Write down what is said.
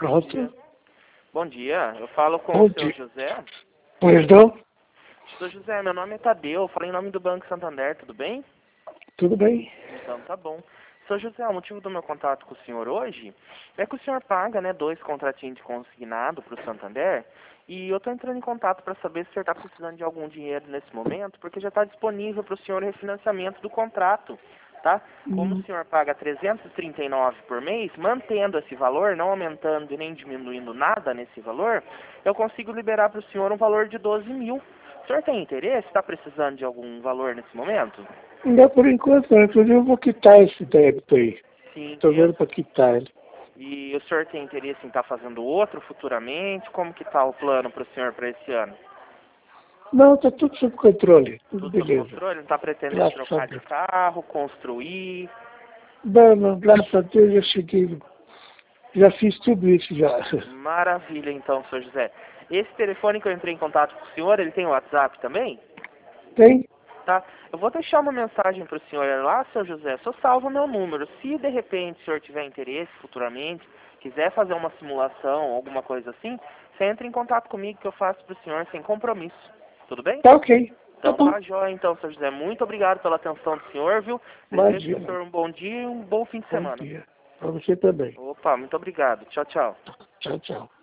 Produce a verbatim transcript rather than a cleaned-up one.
Pronto. Bom dia, eu falo com Bom o seu dia. José. Perdão? Seu José, meu nome é Tadeu, eu falei em nome do Banco Santander, tudo bem? Tudo bem? Então tá bom. Seu José, o motivo do meu contato com o senhor hoje é que o senhor paga, né, dois contratinhos de consignado para o Santander e eu estou entrando em contato para saber se o senhor está precisando de algum dinheiro nesse momento, porque já está disponível para o senhor o refinanciamento do contrato, tá? Como Hum, o senhor paga trezentos e trinta e nove por mês, mantendo esse valor, não aumentando e nem diminuindo nada nesse valor, eu consigo liberar para o senhor um valor de doze mil. O senhor tem interesse? Está precisando de algum valor nesse momento? Ainda por enquanto, não. Inclusive eu vou quitar esse débito aí. Sim, Estou eu. vendo para quitar ele. E o senhor tem interesse em estar fazendo outro futuramente? Como que está o plano para o senhor para esse ano? Não, está tudo sob controle. Tudo Tudo sob beleza. controle? Não está pretendendo Graças a trocar de Deus. carro, construir? Não, não, graças a Deus eu cheguei. Já fiz tudo isso já. Maravilha, então, senhor José. Esse telefone que eu entrei em contato com o senhor, ele tem WhatsApp também? Tem? Tá? Eu vou deixar uma mensagem para o senhor lá, seu José. Só salva o meu número. Se de repente o senhor tiver interesse futuramente, quiser fazer uma simulação, alguma coisa assim, você entra em contato comigo que eu faço para o senhor sem compromisso. Tudo bem? Tá ok. Tá Então bom. tá jóia, então, seu José. Muito obrigado pela atenção do senhor, viu? Desejo para o Imagina. senhor um bom dia e um bom fim de Bom semana. dia. Para você também. Opa, muito obrigado. Tchau, tchau. Tchau, tchau.